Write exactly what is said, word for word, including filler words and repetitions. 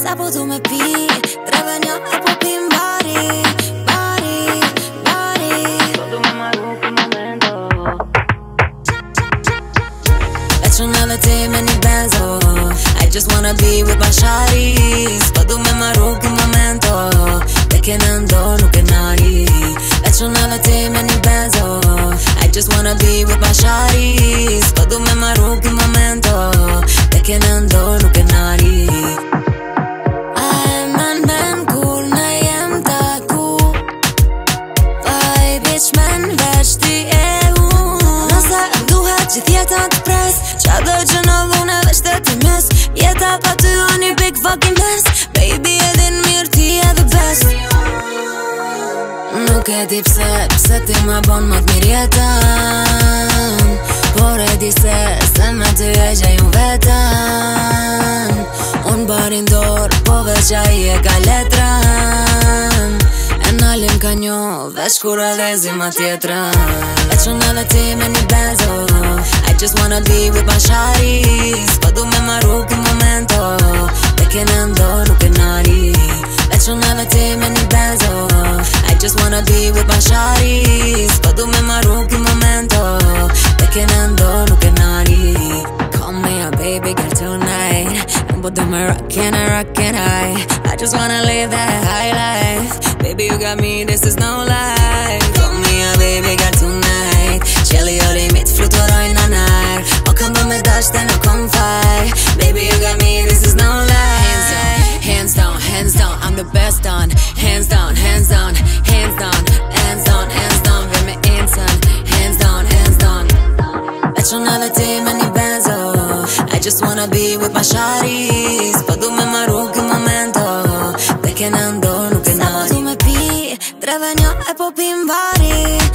Sa po du me pi, treve një e po pi mbari, bari, bari. Po du me marru kë momento. Veç unë edhe ti me një benzo, I just wanna be with my shawties. Po du me marru kë momento, te kene ndo nuk e nari. Veç unë edhe ti me një benzo, I just wanna be with my shawties. Po du me marru kë momento, te kene ndo nuk e nari. Gjithë jetën të pres, qa do që në dhune veç të të mes. Jeta pa ty o një big fucking mess. Baby edhin mirë ti e the best. Nuk e di pse, pse ti ma bon më të mirë jetën. Por e di se, se me ty e gjej unë vetën. Unë barin dorë, po veç a i e ka letrën. E nalim ka njo, veç kur e lezi ma tjetërën. Veç unë edhe ti me një benzo, I just wanna be with my shawties. Po du me marru kë momento, te kene ndo nuk e nari. Veç unë edhe ti me një benzo, I just wanna be with my shawties. Po du me marru kë momento, te kene ndo nuk e nari. Call me a baby girl tonight. Po du me rockin' and rockin' high. I just wanna live that high life. Baby you got me, this is no lie. Call me a baby girl tonight. Qeli o limit fluturoj në nar. O kam bo me dash të nuk kom faj. Baby you got me, this is no lie. Hands down, hands down, I'm the best on. Hands down, hands down, hands down, hands down, hands down. Vem me intern, hands down, hands down. Veç unë edhe ti me një benzo, I just wanna be with my shawties. Po du me marru kë momento, te kene ndo nuk e nari. Sa po du me pi, treve një e po pi mbari.